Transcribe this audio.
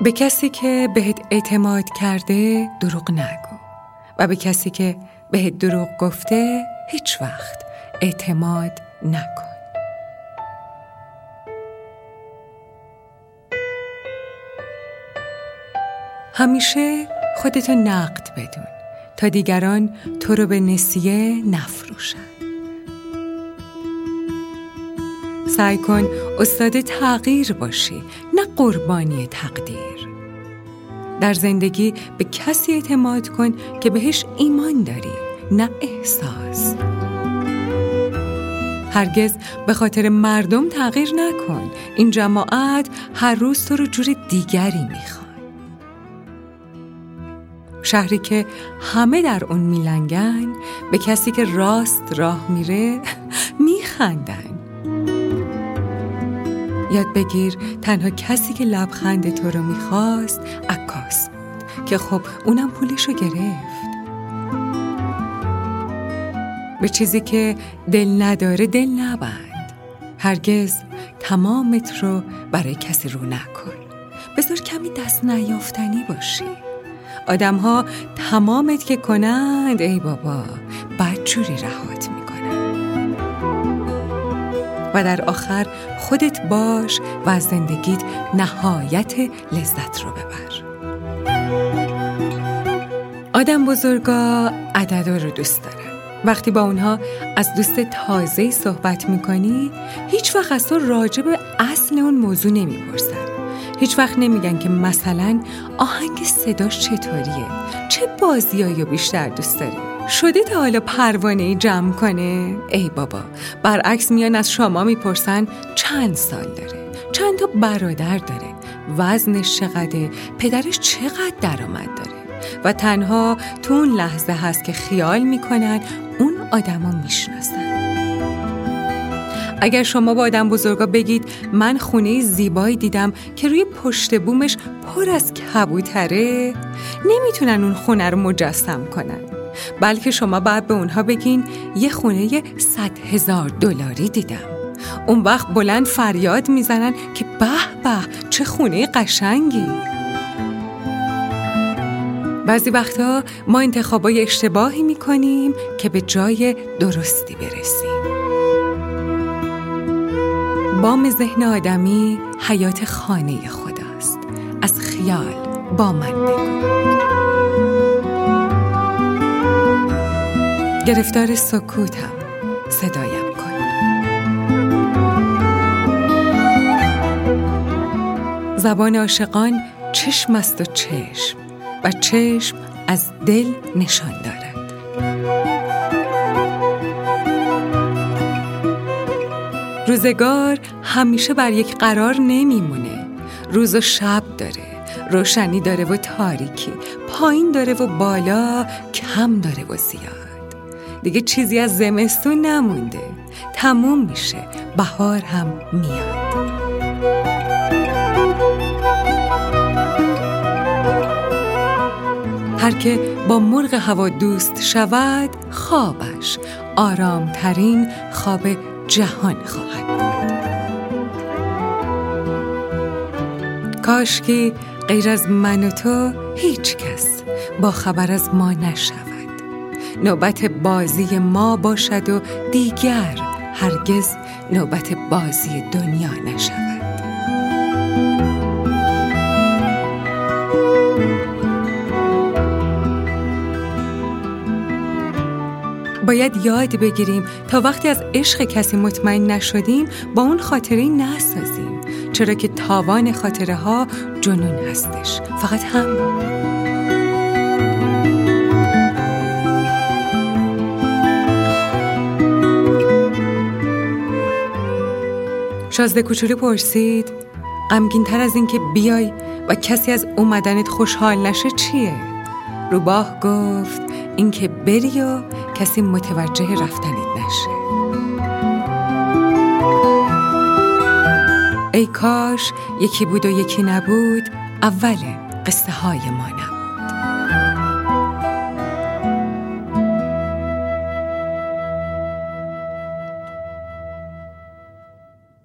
به کسی که بهت اعتماد کرده دروغ نگو و به کسی که بهت دروغ گفته هیچ وقت اعتماد نکن. همیشه خودتو نقد بدون تا دیگران تو رو به نسیه نفروشن. سعی کن استاد تغییر باشی، نه قربانی تقدیر. در زندگی به کسی اعتماد کن که بهش ایمان داری، نه احساس. هرگز به خاطر مردم تغییر نکن. این جماعت هر روز تو رو جور دیگری میخواد. شهری که همه در اون میلنگن، به کسی که راست راه میره میخندن. یاد بگیر تنها کسی که لبخند تو رو میخواست عکاس بود که خب اونم پولشو گرفت. به چیزی که دل نداره دل نبند. هرگز تمامت رو برای کسی رو نکن. بذار کمی دست نیافتنی باشی. آدم ها تمامت که کنند ای بابا بدجوری رهات میکنن. و در آخر خودت باش و از زندگیت نهایت لذت رو ببر. آدم بزرگا عددا رو دوست دارن. وقتی با اونها از دوست تازه‌ای صحبت میکنی هیچ وقت از تو راجع به اصل اون موضوع نمیپرسن. هیچ وقت نمیگن که مثلا آهنگ صداش چطوریه، چه بازیایی رو بیشتر دوست داری، شده تا حالا پروانه‌ای جمع کنه؟ ای بابا، برعکس میان از شما میپرسن چند سال داره، چند تا برادر داره، وزنش چقدره، پدرش چقدر درآمد داره. و تنها تو اون لحظه هست که خیال میکنن اون آدمو میشناسن. اگر شما با آدم بزرگا بگید من خونه زیبایی دیدم که روی پشت بومش پر از کبوتره، نمیتونن اون خونه رو مجسم کنن. بلکه شما باید به اونها بگین یه خونه $100,000 دیدم. اون وقت بلند فریاد میزنن که به به چه خونه قشنگی. بعضی وقتا ما انتخابای اشتباهی میکنیم که به جای درستی برسیم. بام ذهن آدمی حیات خانه خداست. از خیال با من بگو. گرفتار سکوتم، صدایم کن. زبان عاشقان چشم است و چشم، و چشم از دل نشان دارد. روزگار همیشه بر یک قرار نمیمونه. روز و شب داره، روشنی داره و تاریکی، پایین داره و بالا، کم داره و زیاد. دیگه چیزی از زمستون نمونده، تموم میشه، بهار هم میاد. هر که با مرغ هوا دوست شود، خوابش آرامترین خواب جهان خواهد بود. کاش که غیر از من و تو هیچ کس با خبر از ما نشود. نوبت بازی ما باشد و دیگر هرگز نوبت بازی دنیا نشود. باید یاد بگیریم تا وقتی از عشق کسی مطمئن نشدیم با اون خاطره نسازیم، چرا که تاوان خاطره ها جنون هستش. فقط هم شازده کوچولو پرسید غمگین تر از این که بیای و کسی از اومدنت خوشحال نشه چیه؟ روباه گفت این که بری و کسی متوجه رفتنت نشه. ای کاش یکی بود و یکی نبود، اول قصه های ما نبود.